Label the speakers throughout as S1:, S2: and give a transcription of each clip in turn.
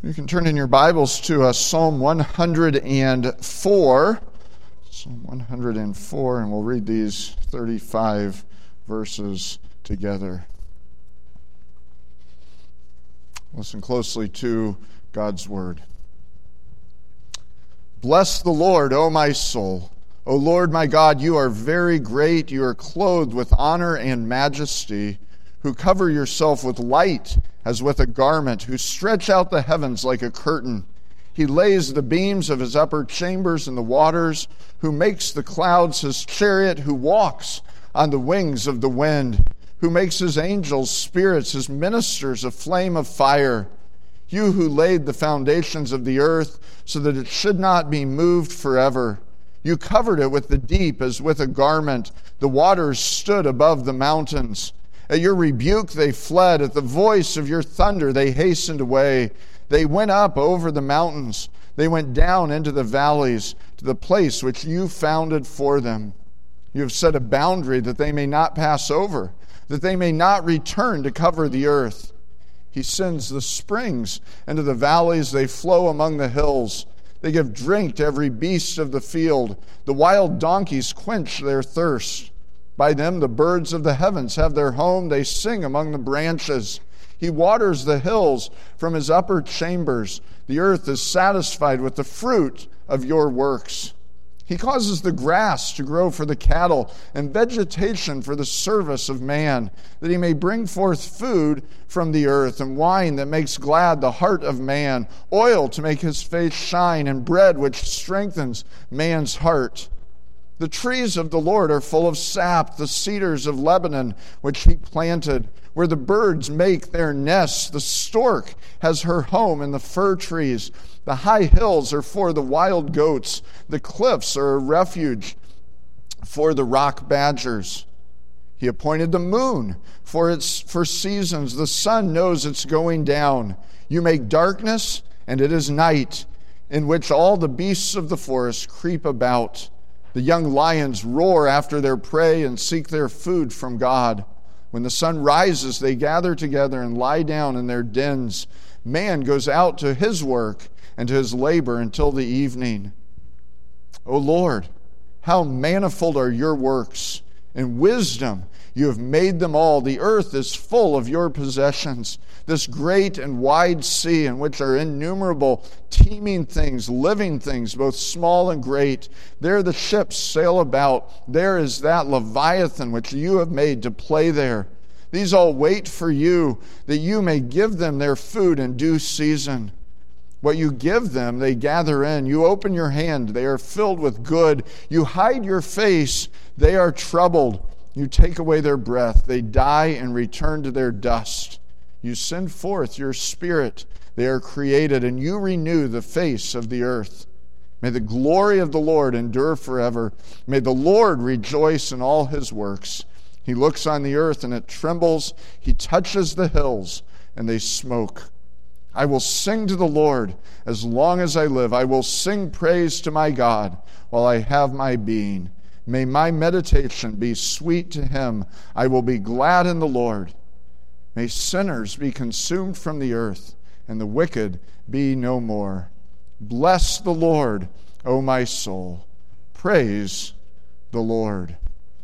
S1: You can turn in your Bibles to Psalm 104. Psalm 104, and we'll read these 35 verses together. Listen closely to God's word. Bless the Lord, O my soul. O Lord my God, you are very great. You are clothed with honor and majesty, who cover yourself with light as with a garment, who stretch out the heavens like a curtain. He lays the beams of his upper chambers in the waters, who makes the clouds his chariot, who walks on the wings of the wind, who makes his angels spirits, his ministers a flame of fire. You who laid the foundations of the earth so that it should not be moved forever. You covered it with the deep as with a garment. The waters stood above the mountains. At your rebuke they fled. At the voice of your thunder they hastened away. They went up over the mountains. They went down into the valleys to the place which you founded for them. You have set a boundary that they may not pass over, that they may not return to cover the earth. He sends the springs into the valleys. They flow among the hills. They give drink to every beast of the field. The wild donkeys quench their thirst. By them the birds of the heavens have their home. They sing among the branches. He waters the hills from his upper chambers. The earth is satisfied with the fruit of your works. He causes the grass to grow for the cattle and vegetation for the service of man, that he may bring forth food from the earth and wine that makes glad the heart of man, oil to make his face shine, and bread which strengthens man's heart. The trees of the Lord are full of sap, the cedars of Lebanon, which he planted, where the birds make their nests. The stork has her home in the fir trees. The high hills are for the wild goats. The cliffs are a refuge for the rock badgers. He appointed the moon for seasons. The sun knows its going down. You make darkness, and it is night, in which all the beasts of the forest creep about. The young lions roar after their prey and seek their food from God. When the sun rises, they gather together and lie down in their dens. Man goes out to his work and to his labor until the evening. O Lord, how manifold are your works! In wisdom you have made them all. The earth is full of your possessions. This great and wide sea, in which are innumerable teeming things, living things, both small and great. There the ships sail about. There is that Leviathan which you have made to play there. These all wait for you, that you may give them their food in due season. What you give them, they gather in. You open your hand, they are filled with good. You hide your face, they are troubled. You take away their breath, they die and return to their dust. You send forth your spirit, they are created, and you renew the face of the earth. May the glory of the Lord endure forever. May the Lord rejoice in all his works. He looks on the earth and it trembles. He touches the hills and they smoke. I will sing to the Lord as long as I live. I will sing praise to my God while I have my being. May my meditation be sweet to him. I will be glad in the Lord. May sinners be consumed from the earth, and the wicked be no more. Bless the Lord, O my soul. Praise the Lord.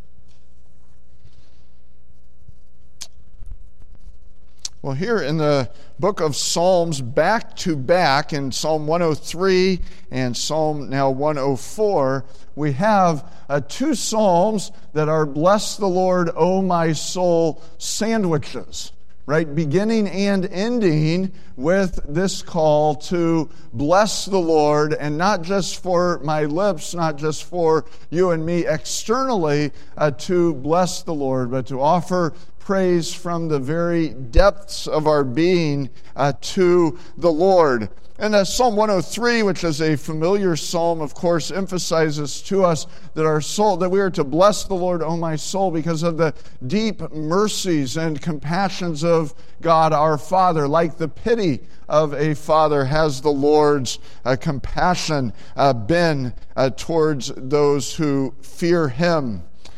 S1: Well, here in the book of Psalms, back to back in Psalm 103 and Psalm now 104, we have two psalms that are bless the Lord, O my soul sandwiches. Right, beginning and ending with this call to bless the Lord, and not just for my lips, not just for you and me externally to bless the Lord, but to offer praise from the very depths of our being to the Lord. And Psalm 103, which is a familiar psalm, of course, emphasizes to us that our soul, that we are to bless the Lord, O my soul, because of the deep mercies and compassions of God our Father. Like the pity of a father has the Lord's compassion been towards those who fear him.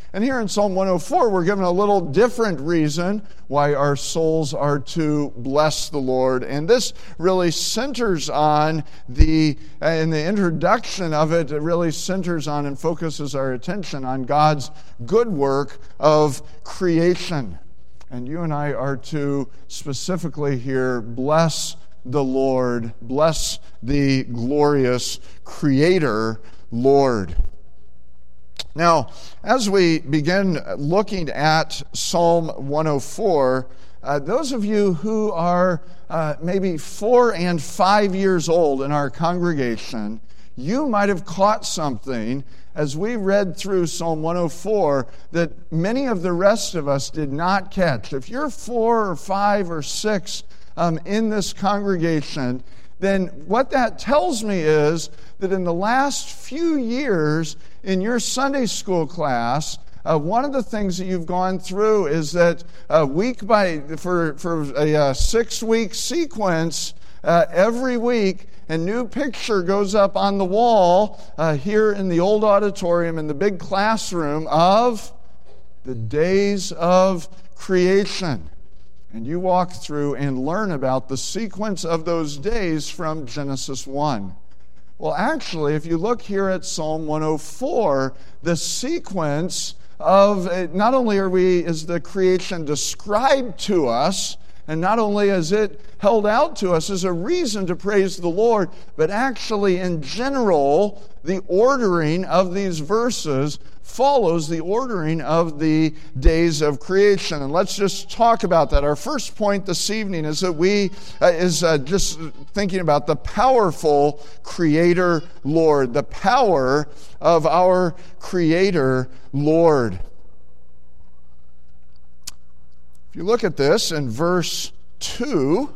S1: And here in Psalm 104, we're given a little different reason why our souls are to bless the Lord. And this really centers on in the introduction of it, it really centers on and focuses our attention on God's good work of creation. And you and I are to specifically here bless the Lord, bless the glorious Creator, Lord. Now, as we begin looking at Psalm 104, those of you who are maybe 4 and 5 years old in our congregation, you might have caught something as we read through Psalm 104 that many of the rest of us did not catch. If you're 4 or 5 or 6 in this congregation, then what that tells me is that in the last few years in your Sunday school class, one of the things that you've gone through is that for a 6-week sequence, every week a new picture goes up on the wall here in the old auditorium in the big classroom of the days of creation. And you walk through and learn about the sequence of those days from Genesis 1. Well, actually, if you look here at Psalm 104, the sequence of not only is the creation described to us, and not only is it held out to us as a reason to praise the Lord, but actually in general, the ordering of these verses follows the ordering of the days of creation. And let's just talk about that. Our first point this evening is that just thinking about the powerful Creator Lord, the power of our Creator Lord. If you look at this in verse 2,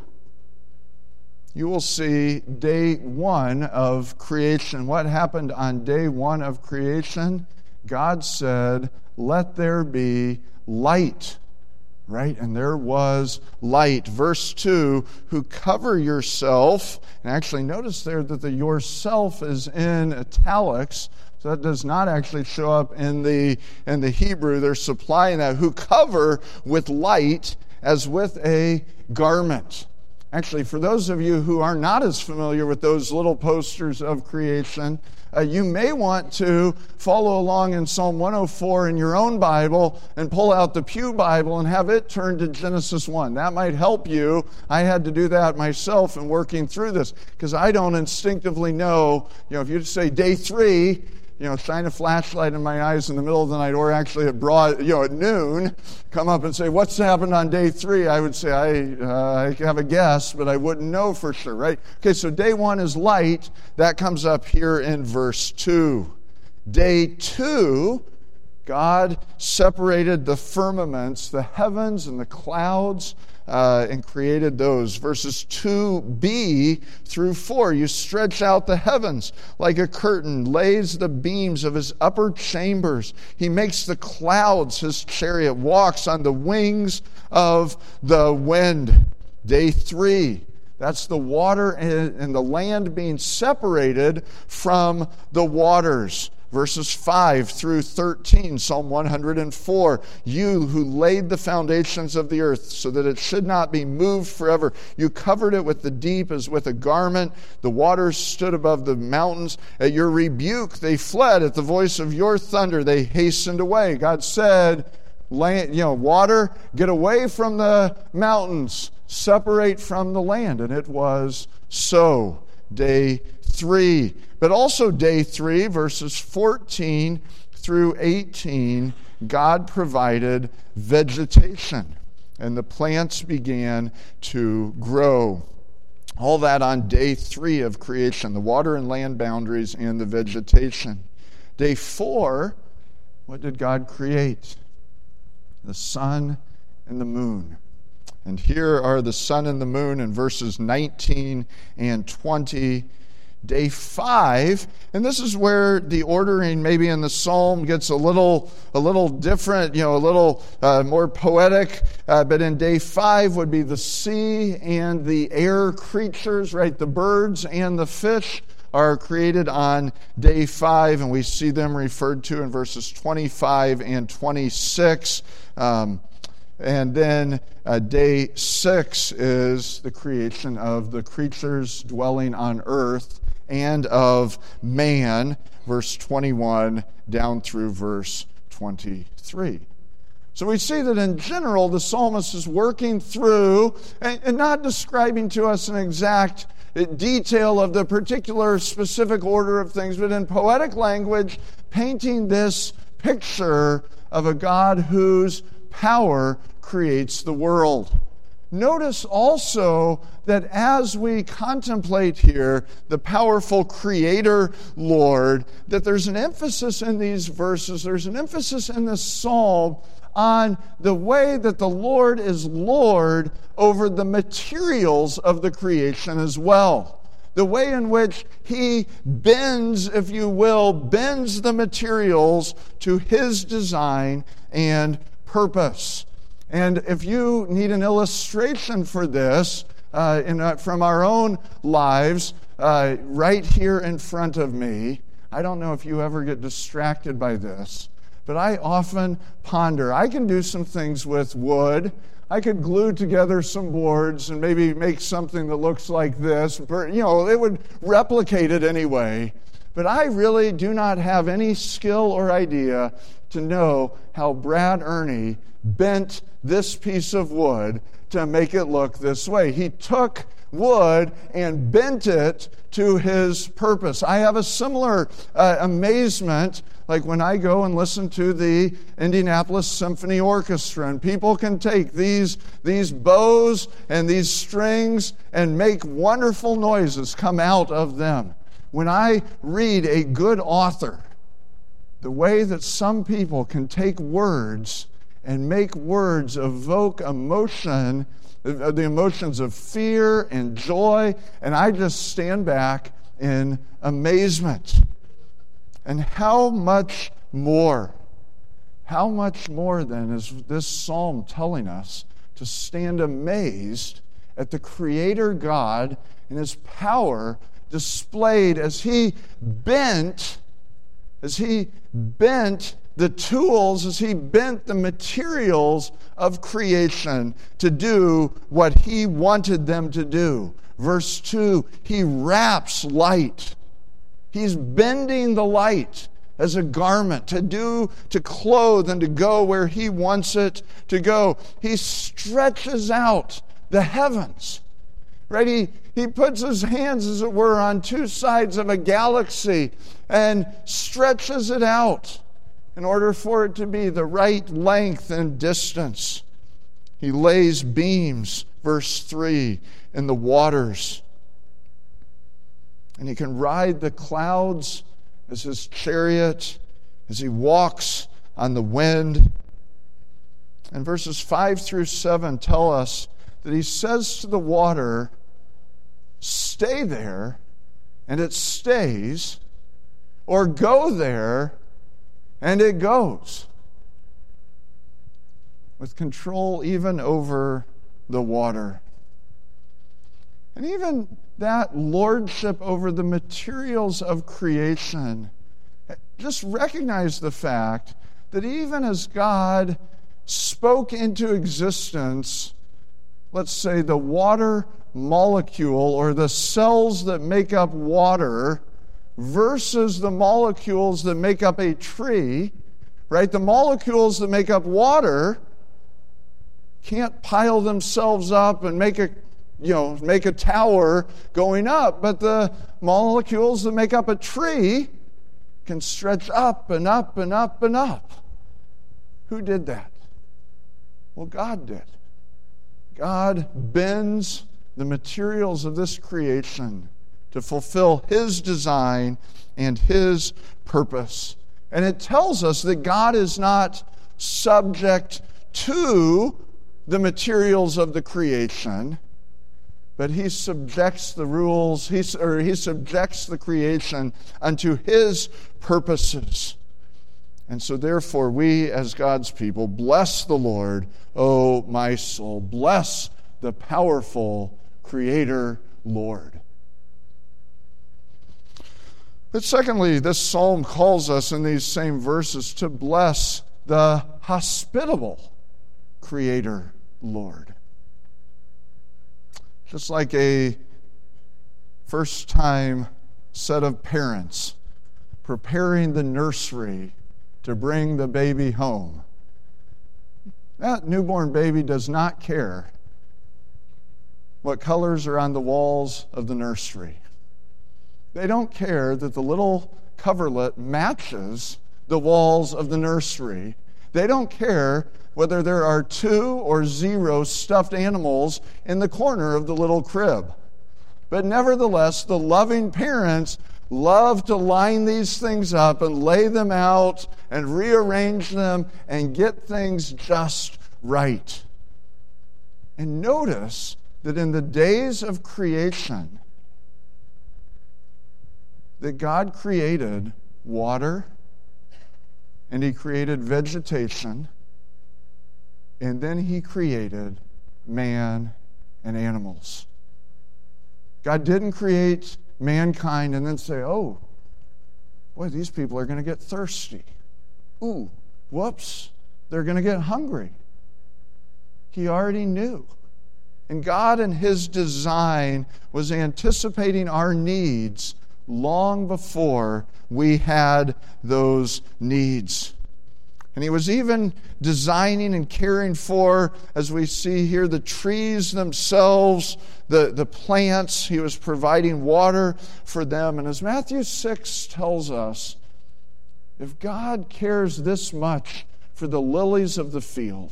S1: you will see day 1 of creation. What happened on day 1 of creation? God said, "Let there be light." Right? And there was light. Verse 2, who cover yourself. And actually notice there that the yourself is in italics. So that does not actually show up in the Hebrew. They're supplying that. Who cover with light as with a garment. Actually, for those of you who are not as familiar with those little posters of creation, you may want to follow along in Psalm 104 in your own Bible and pull out the Pew Bible and have it turn to Genesis 1. That might help you. I had to do that myself in working through this because I don't instinctively know, if you say day 3, shine a flashlight in my eyes in the middle of the night, or actually at noon, come up and say, "What's happened on day 3?" I would say, I have a guess, but I wouldn't know for sure, right? Okay, so day 1 is light. That comes up here in verse 2. Day 2, God separated the firmaments, the heavens and the clouds, and created those. Verses 2b through 4, you stretch out the heavens like a curtain, lays the beams of his upper chambers. He makes the clouds his chariot, walks on the wings of the wind. Day 3, that's the water and the land being separated from the waters. Verses 5 through 13, Psalm 104, you who laid the foundations of the earth so that it should not be moved forever. You covered it with the deep as with a garment. The waters stood above the mountains. At your rebuke they fled. At the voice of your thunder they hastened away. God said, water, get away from the mountains. Separate from the land. And it was so. Day 3. But also day 3, verses 14 through 18, God provided vegetation, and the plants began to grow. All that on day 3 of creation, the water and land boundaries and the vegetation. Day 4, what did God create? The sun and the moon. And here are the sun and the moon in verses 19 and 20. Day 5, and this is where the ordering maybe in the psalm gets a little different, a little more poetic. But in day 5 would be the sea and the air creatures, right? The birds and the fish. are created on day 5, and we see them referred to in verses 25 and 26. And then day 6 is the creation of the creatures dwelling on earth and of man, verse 21 down through verse 23. So we see that in general, the psalmist is working through and not describing to us an exact detail of the particular specific order of things, but in poetic language, painting this picture of a God whose power creates the world. Notice also that as we contemplate here the powerful Creator Lord, that there's an emphasis in these verses, there's an emphasis in this psalm on the way that the Lord is Lord over the materials of the creation as well. The way in which He bends, if you will, bends the materials to His design and purpose. And if you need an illustration for this from our own lives, right here in front of me, I don't know if you ever get distracted by this, but I often ponder. I can do some things with wood. I could glue together some boards and maybe make something that looks like this. It would replicate it anyway. But I really do not have any skill or idea to know how Brad Ernie bent this piece of wood to make it look this way. He took wood and bent it to his purpose. I have a similar amazement like when I go and listen to the Indianapolis Symphony Orchestra, and people can take these bows and these strings and make wonderful noises come out of them. When I read a good author, the way that some people can take words and make words evoke emotion, the emotions of fear and joy, and I just stand back in amazement. And how much more then is this psalm telling us to stand amazed at the Creator God and His power displayed as He bent the tools, as He bent the materials of creation to do what He wanted them to do. Verse 2, He wraps light. He's bending the light as a garment to clothe and to go where He wants it to go. He stretches out the heavens, right? He puts His hands, as it were, on two sides of a galaxy and stretches it out in order for it to be the right length and distance. He lays beams, verse 3, in the waters. And He can ride the clouds as His chariot, as He walks on the wind. And verses 5 through 7 tell us that He says to the water, stay there, and it stays, or go there, and it goes. With control even over the water. And even that lordship over the materials of creation, just recognize the fact that even as God spoke into existence, let's say the water molecule or the cells that make up water versus the molecules that make up a tree, right? The molecules that make up water can't pile themselves up and make a tower going up, but the molecules that make up a tree can stretch up and up and up and up. Who did that? Well, God did. God bends the materials of this creation to fulfill His design and His purpose. And it tells us that God is not subject to the materials of the creation, but He subjects the rules, He subjects the creation unto His purposes. And so therefore we as God's people bless the Lord, O my soul. Bless the powerful Creator Lord. But secondly, this psalm calls us in these same verses to bless the hospitable Creator Lord. Just like a first-time set of parents preparing the nursery to bring the baby home. That newborn baby does not care what colors are on the walls of the nursery. They don't care that the little coverlet matches the walls of the nursery. They don't care whether there are 2 or 0 stuffed animals in the corner of the little crib. But nevertheless, the loving parents love to line these things up and lay them out and rearrange them and get things just right. And notice that in the days of creation, that God created water and He created vegetation, and then He created man and animals. God didn't create mankind and then say, oh, boy, these people are going to get thirsty. Ooh, whoops, they're going to get hungry. He already knew. And God in His design was anticipating our needs long before we had those needs. And He was even designing and caring for, as we see here, the trees themselves, the plants. He was providing water for them. And as Matthew 6 tells us, if God cares this much for the lilies of the field,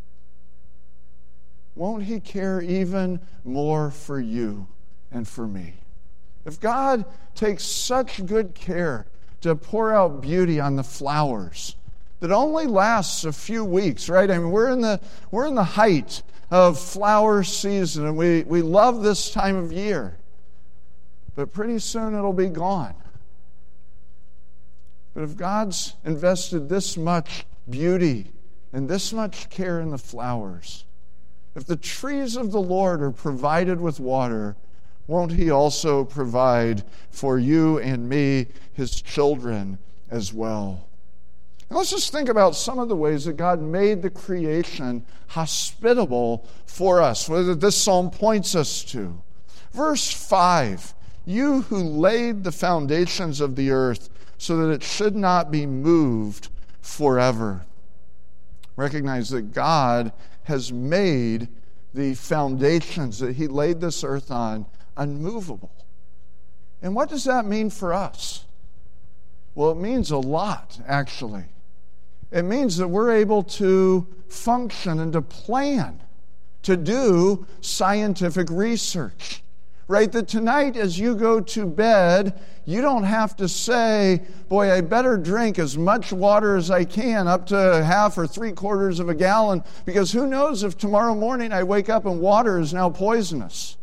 S1: won't He care even more for you and for me? If God takes such good care to pour out beauty on the flowers that only lasts a few weeks, right? I mean, we're in the height of flower season, and we love this time of year. But pretty soon it'll be gone. But if God's invested this much beauty and this much care in the flowers, if the trees of the Lord are provided with water, won't He also provide for you and me, His children, as well? Now let's just think about some of the ways that God made the creation hospitable for us, what this psalm points us to. Verse 5, you who laid the foundations of the earth so that it should not be moved forever. Recognize that God has made the foundations that He laid this earth on unmovable. And what does that mean for us? Well, it means a lot, actually. It means that we're able to function and to plan, to do scientific research. Right? That tonight as you go to bed, you don't have to say, boy, I better drink as much water as I can, up to half or 3/4 of a gallon, because who knows if tomorrow morning I wake up and water is now poisonous.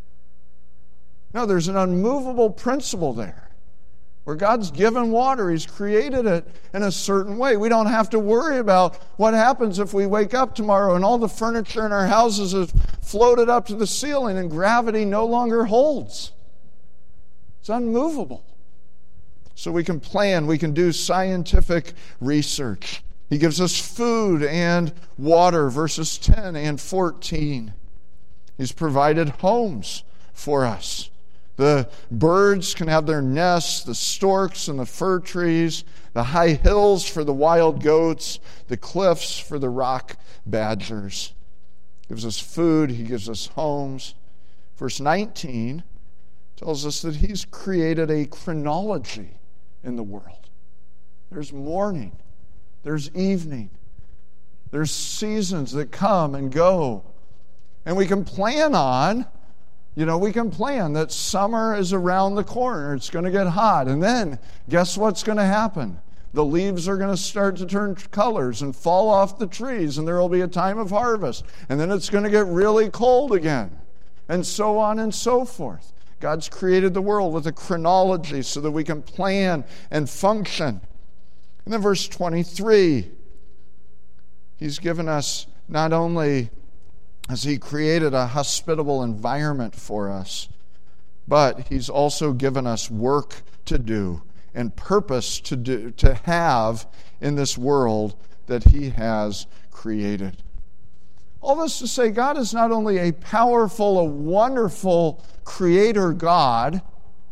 S1: No, there's an unmovable principle there. Where God's given water, He's created it in a certain way. We don't have to worry about what happens if we wake up tomorrow and all the furniture in our houses is floated up to the ceiling and gravity no longer holds. It's unmovable. So we can plan, we can do scientific research. He gives us food and water, verses 10 and 14. He's provided homes for us. The birds can have their nests, the storks and the fir trees, the high hills for the wild goats, the cliffs for the rock badgers. He gives us food, He gives us homes. Verse 19 tells us that He's created a chronology in the world. There's morning, there's evening, there's seasons that come and go. And we can plan on, we can plan that summer is around the corner. It's going to get hot. And then, guess what's going to happen? The leaves are going to start to turn colors and fall off the trees, and there will be a time of harvest. And then it's going to get really cold again, and so on and so forth. God's created the world with a chronology so that we can plan and function. And then verse 23, He's given us not only as He created a hospitable environment for us, but He's also given us work to do and purpose to have in this world that He has created. All this to say, God is not only a powerful, a wonderful creator God,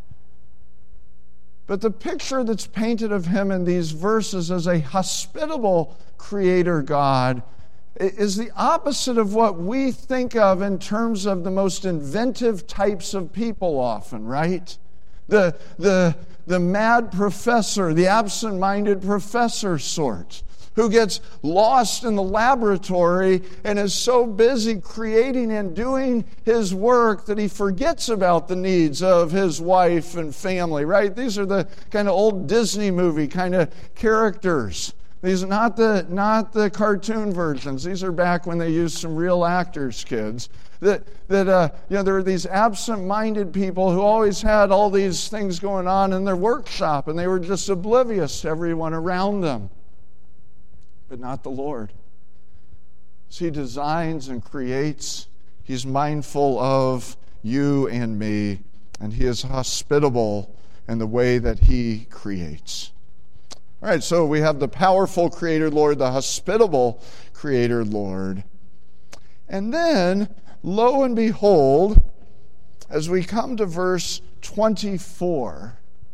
S1: but the picture that's painted of Him in these verses as a hospitable creator God is the opposite of what we think of in terms of the most inventive types of people often, right? The mad professor, the absent-minded professor sort, who gets lost in the laboratory and is so busy creating and doing his work that he forgets about the needs of his wife and family, right? These are the kind of old Disney movie kind of characters. These are not the cartoon versions. These are back when they used some real actors, kids. There are these absent-minded people who always had all these things going on in their workshop, and they were just oblivious to everyone around them. But not the Lord. As He designs and creates, He's mindful of you and me, and He is hospitable in the way that He creates. All right, so we have the powerful Creator Lord, the hospitable Creator Lord. And then, lo and behold, as we come to verse 24,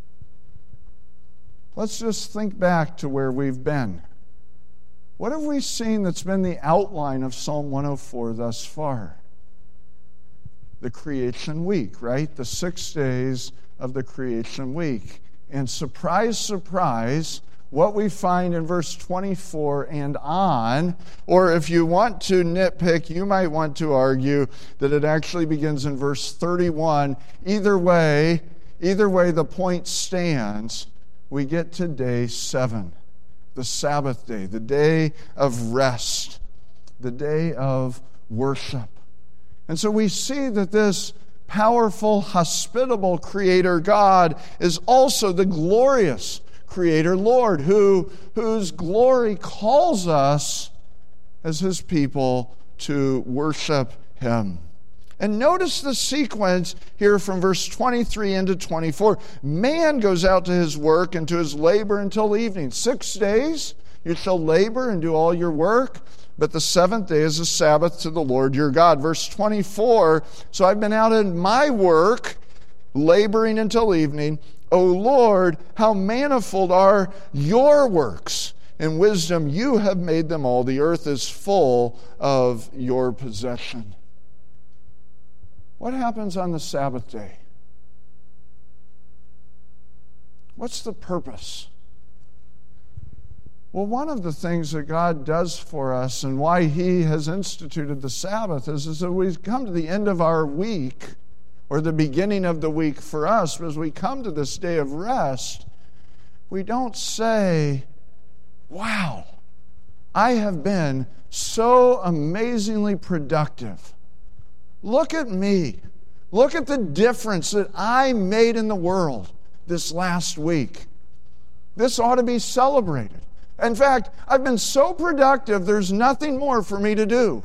S1: let's just think back to where we've been. What have we seen that's been the outline of Psalm 104 thus far? The creation week, right? The 6 days of the creation week. And surprise, surprise, what we find in verse 24 and on, or if you want to nitpick, you might want to argue that it actually begins in verse 31. Either way, the point stands. We get to day 7, the Sabbath day, the day of rest, the day of worship. And so we see that this powerful, hospitable Creator God is also the glorious Creator Lord, whose glory calls us as His people to worship Him. And notice the sequence here from verse 23 into 24. Man goes out to his work and to his labor until evening. 6 days you shall labor and do all your work, but the 7th day is a Sabbath to the Lord your God. Verse 24, so I've been out in my work, laboring until evening. O Lord, how manifold are your works. In wisdom you have made them all. The earth is full of your possession. What happens on the Sabbath day? What's the purpose? Well, one of the things that God does for us and why He has instituted the Sabbath is that we come to the end of our week, or the beginning of the week for us, but as we come to this day of rest, we don't say, wow, I have been so amazingly productive. Look at me. Look at the difference that I made in the world this last week. This ought to be celebrated. In fact, I've been so productive, there's nothing more for me to do.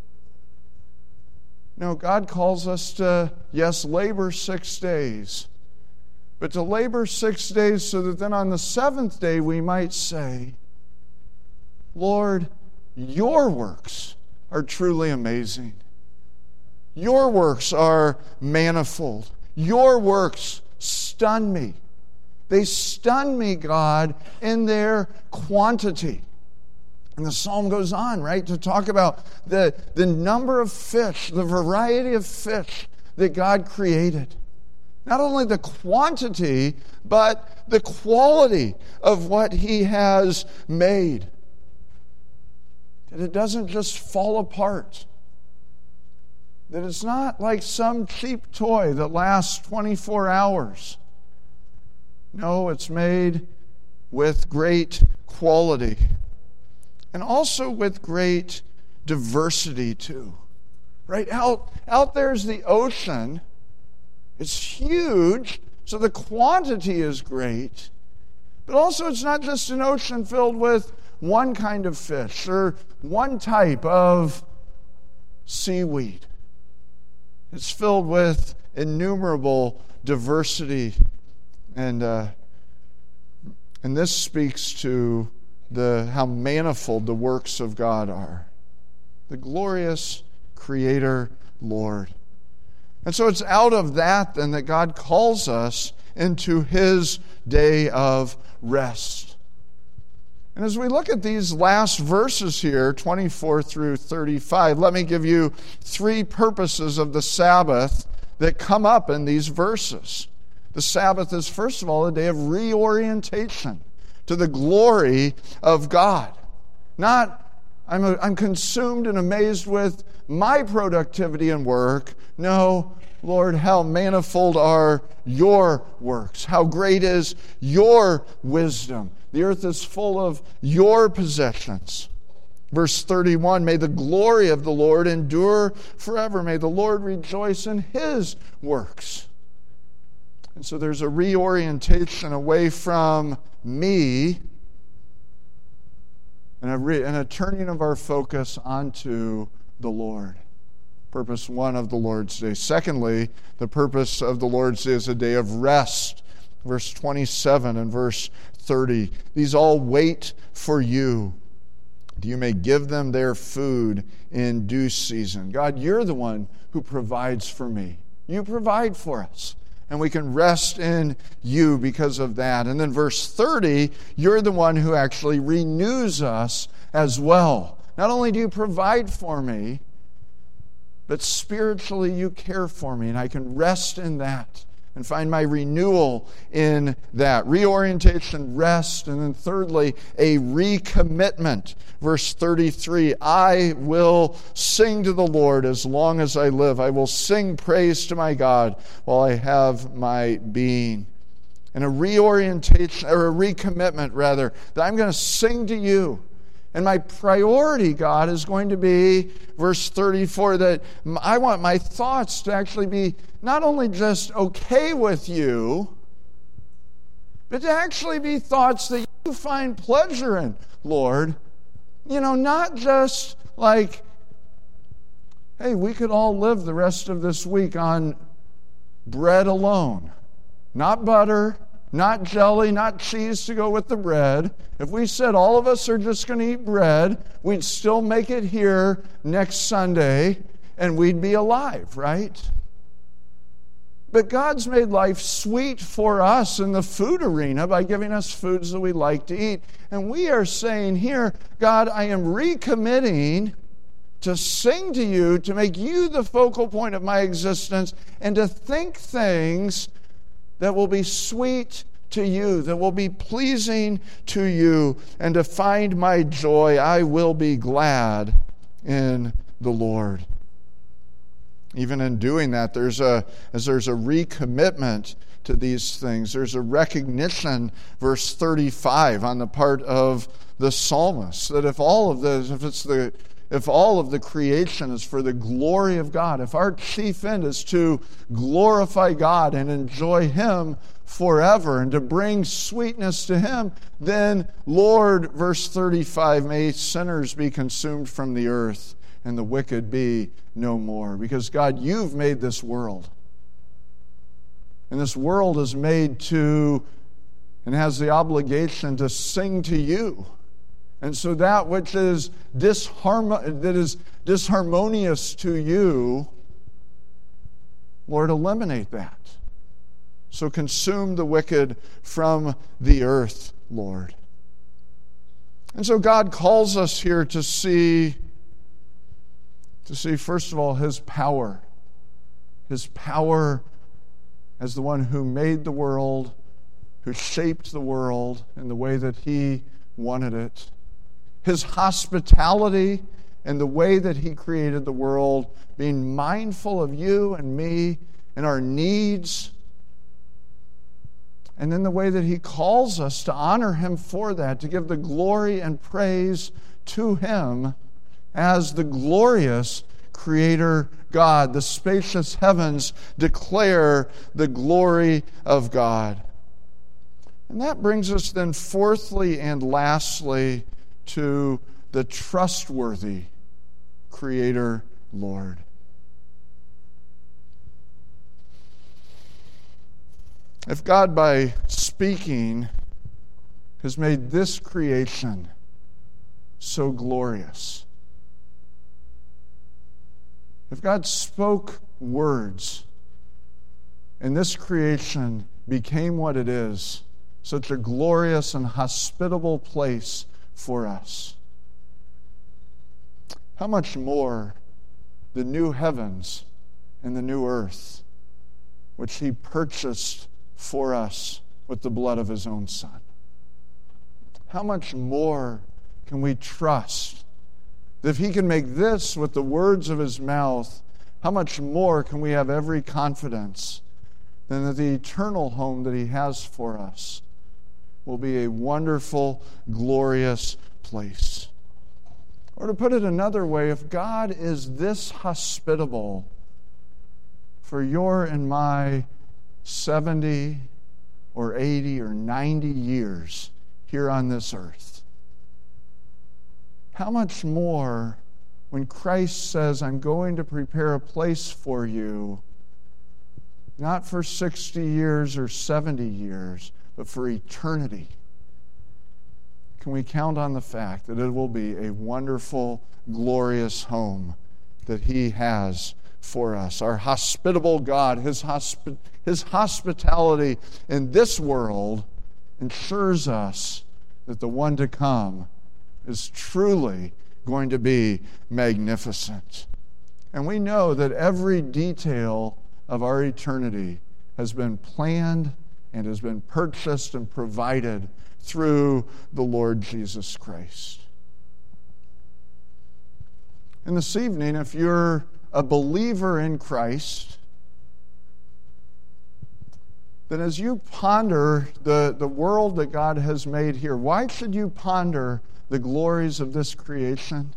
S1: No, God calls us to, yes, labor 6 days, but to labor 6 days so that then on the 7th day we might say, Lord, your works are truly amazing. Your works are manifold. Your works stun me. They stun me, God, in their quantity. And the psalm goes on, right, to talk about the number of fish, the variety of fish that God created. Not only the quantity, but the quality of what He has made. That it doesn't just fall apart. That it's not like some cheap toy that lasts 24 hours. No, it's made with great quality. And also with great diversity too. Right? Out there's the ocean. It's huge, so the quantity is great. But also it's not just an ocean filled with one kind of fish or one type of seaweed. It's filled with innumerable diversity. And this speaks to how manifold the works of God are. The glorious Creator Lord. And so it's out of that then that God calls us into His day of rest. And as we look at these last verses here, 24 through 35, let me give you three purposes of the Sabbath that come up in these verses. The Sabbath is, first of all, a day of reorientation to the glory of God. Not, I'm consumed and amazed with my productivity and work. No, Lord, how manifold are your works. How great is your wisdom. The earth is full of your possessions. Verse 31, may the glory of the Lord endure forever. May the Lord rejoice in His works. And so there's a reorientation away from me and a turning of our focus onto the Lord. Purpose one of the Lord's Day. Secondly, the purpose of the Lord's Day is a day of rest. Verse 27 and verse 30. These all wait for you. You may give them their food in due season. God, you're the one who provides for me. You provide for us. And we can rest in you because of that. And then verse 30, you're the one who actually renews us as well. Not only do you provide for me, but spiritually you care for me. And I can rest in that and find my renewal in that. Reorientation, rest, and then thirdly, a recommitment. Verse 33, I will sing to the Lord as long as I live. I will sing praise to my God while I have my being. And a reorientation, or a recommitment rather, that I'm going to sing to you. And my priority, God, is going to be, verse 34, that I want my thoughts to actually be not only just okay with you, but to actually be thoughts that you find pleasure in, Lord. You know, not just like, hey, we could all live the rest of this week on bread alone. Not butter, not jelly, not cheese to go with the bread. If we said all of us are just going to eat bread, we'd still make it here next Sunday and we'd be alive, right? But God's made life sweet for us in the food arena by giving us foods that we like to eat. And we are saying here, God, I am recommitting to sing to you, to make you the focal point of my existence, and to think things that will be sweet to you, that will be pleasing to you, and to find my joy. I will be glad in the Lord. Even in doing that, there's a recommitment to these things. There's a recognition, verse 35, on the part of the psalmist, that if all of the creation is for the glory of God, if our chief end is to glorify God and enjoy Him forever and to bring sweetness to Him, then, Lord, verse 35, may sinners be consumed from the earth and the wicked be no more. Because, God, you've made this world. And this world is made to and has the obligation to sing to you. And so that which is disharmonious to you, Lord, eliminate that. So consume the wicked from the earth, Lord. And so God calls us here to see, first of all, His power. His power as the one who made the world, who shaped the world in the way that He wanted it. His hospitality and the way that He created the world, being mindful of you and me and our needs. And then the way that He calls us to honor Him for that, to give the glory and praise to Him as the glorious Creator God. The spacious heavens declare the glory of God. And that brings us then fourthly and lastly to the trustworthy Creator Lord. If God, by speaking, has made this creation so glorious, if God spoke words and this creation became what it is, such a glorious and hospitable place for us, how much more the new heavens and the new earth, which He purchased for us with the blood of His own Son. How much more can we trust that if He can make this with the words of His mouth, how much more can we have every confidence than that the eternal home that He has for us will be a wonderful, glorious place. Or to put it another way, if God is this hospitable for your and my 70 or 80 or 90 years here on this earth, how much more when Christ says, I'm going to prepare a place for you, not for 60 years or 70 years, but for eternity, can we count on the fact that it will be a wonderful, glorious home that He has for us. Our hospitable God, His hospitality in this world ensures us that the one to come is truly going to be magnificent. And we know that every detail of our eternity has been planned and has been purchased and provided through the Lord Jesus Christ. And this evening, if you're a believer in Christ, then as you ponder the world that God has made here, why should you ponder the glories of this creation?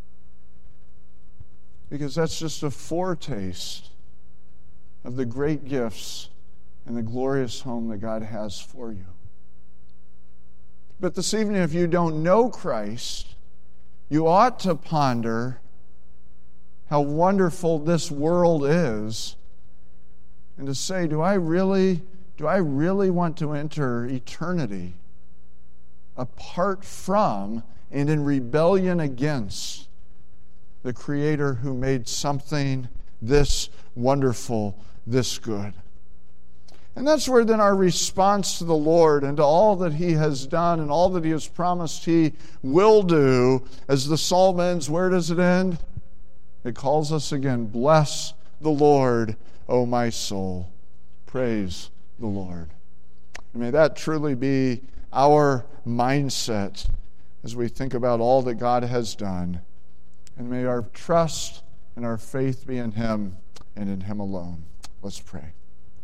S1: Because that's just a foretaste of the great gifts and the glorious home that God has for you. But this evening, if you don't know Christ, you ought to ponder how wonderful this world is, and to say, do I really want to enter eternity apart from and in rebellion against the Creator who made something this wonderful, this good? And that's where then our response to the Lord and to all that He has done and all that He has promised He will do, as the psalm ends, where does it end? It calls us again, bless the Lord, O my soul. Praise the Lord. And may that truly be our mindset as we think about all that God has done. And may our trust and our faith be in Him and in Him alone. Let's pray.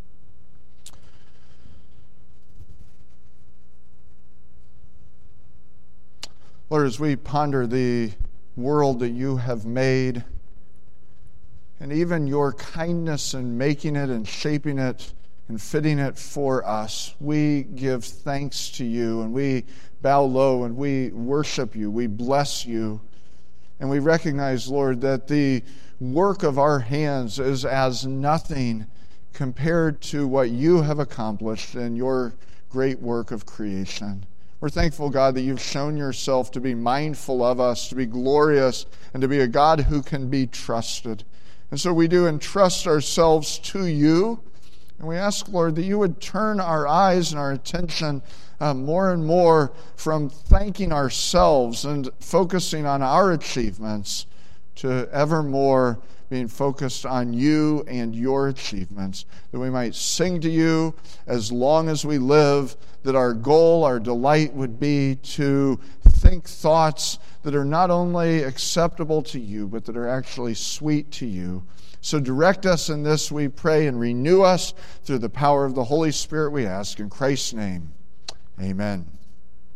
S1: Lord, as we ponder the world that You have made, and even Your kindness in making it and shaping it and fitting it for us, we give thanks to You, and we bow low and we worship You, we bless You, and we recognize, Lord, that the work of our hands is as nothing compared to what You have accomplished in Your great work of creation. We're thankful, God, that You've shown Yourself to be mindful of us, to be glorious, and to be a God who can be trusted. And so we do entrust ourselves to You, and we ask, Lord, that You would turn our eyes and our attention more and more from thanking ourselves and focusing on our achievements to ever more being focused on You and Your achievements, that we might sing to You as long as we live, that our goal, our delight would be to think thoughts that are not only acceptable to You, but that are actually sweet to You. So direct us in this, we pray, and renew us through the power of the Holy Spirit, we ask. In Christ's name, amen.